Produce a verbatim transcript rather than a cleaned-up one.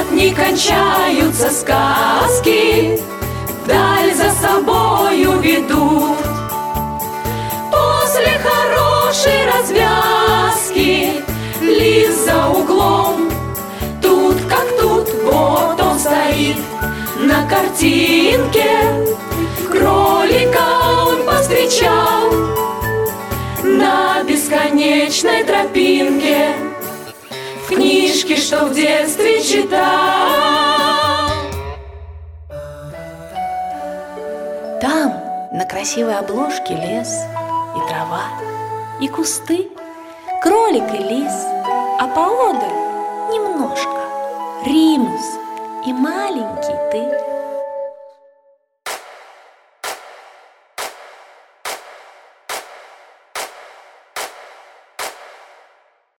не кончаются сказки, вдаль за собою ведут. После хорошей развязки лис за углом, тут как тут, вот он стоит на картинке. Кролика он повстречал на бесконечной тропинке, в книжке, что в детстве читал. Там на красивой обложке лес и трава, и кусты, кролик и лис, а поодаль немножко Римус и маленький ты.